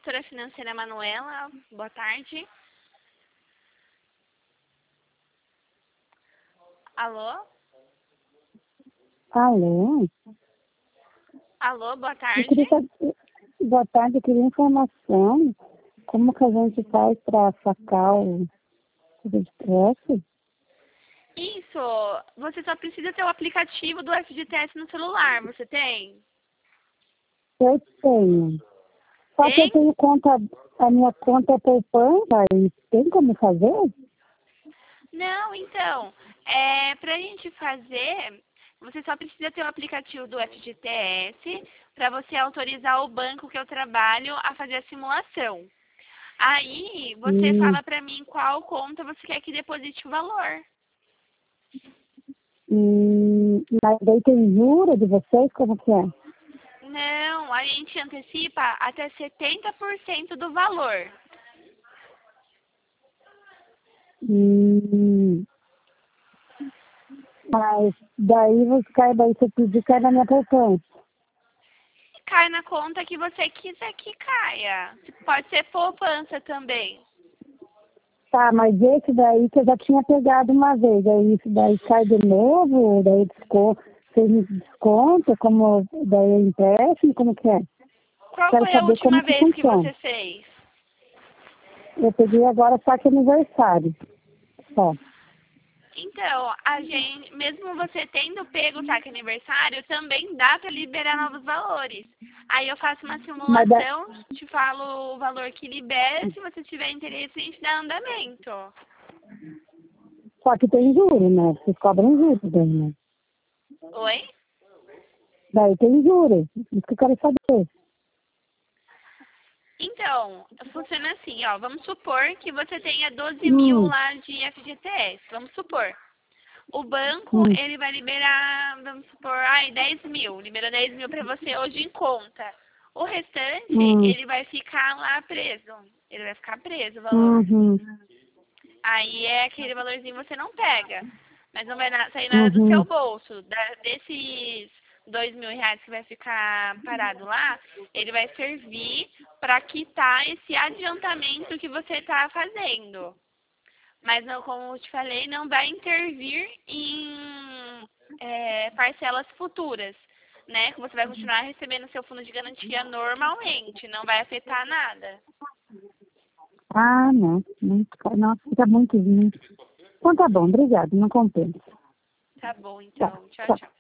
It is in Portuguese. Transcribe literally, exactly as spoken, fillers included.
consultora financeira Manuela. Boa tarde. Alô? Alô? Alô, boa Eu tarde. queria saber, boa tarde, eu queria informação. Como que a gente faz para sacar o o F G T S? Isso, você só precisa ter o aplicativo do F G T S no celular, você tem? Eu tenho. Só que eu Tem? tenho conta, a minha conta é poupança, e tem como fazer? Não, então, é, pra gente fazer, você só precisa ter o aplicativo do F G T S para você autorizar o banco que eu trabalho a fazer a simulação. Aí, você Hum, fala pra mim qual conta você quer que deposite o valor. hum, mas daí tem juro de vocês, como que é? Não, a gente antecipa até setenta por cento do valor. Hum, mas daí você cai, daí você pedir, cai na minha poupança. Cai na conta que você quiser que caia. Pode ser poupança também. Tá, mas esse daí que eu já tinha pegado uma vez, aí isso daí cai de novo, daí desconto, vocês me descontam, como daí é empréstimo, como que é? Qual Quero foi a saber como última que vez que funciona. você fez? Eu peguei agora só que aniversário, só. Então, a gente, mesmo você tendo pego o saque aniversário, também dá para liberar novos valores. Aí eu faço uma Mas da, simulação, te falo o valor que libera, se você tiver interesse, a gente dá andamento. só que tem juros, né? Vocês cobram juros daí, né? Oi? Daí tem juros, isso que eu quero saber. Então, funciona assim, ó. Vamos supor que você tenha doze mil Hum, lá de F G T S. Vamos supor. O banco, hum, ele vai liberar, vamos supor, ai, dez mil. Liberou dez mil para você hoje em conta. O restante, hum, ele vai ficar lá preso. Ele vai ficar preso o valor. uhum, Aí é aquele valorzinho que você não pega. Mas não vai na- sair nada do seu uhum, bolso. Da- desses dois mil reais que vai ficar parado lá, ele vai servir para quitar esse adiantamento que você está fazendo. Mas, não, como eu te falei, não vai intervir em é, parcelas futuras, né? Que você vai continuar recebendo seu fundo de garantia normalmente, não vai afetar nada. ah, não, muito caro. Nossa, fica muito, muito. Então tá bom, obrigado, não compensa. Tá bom, Tá, então. Tchau, tchau. tchau.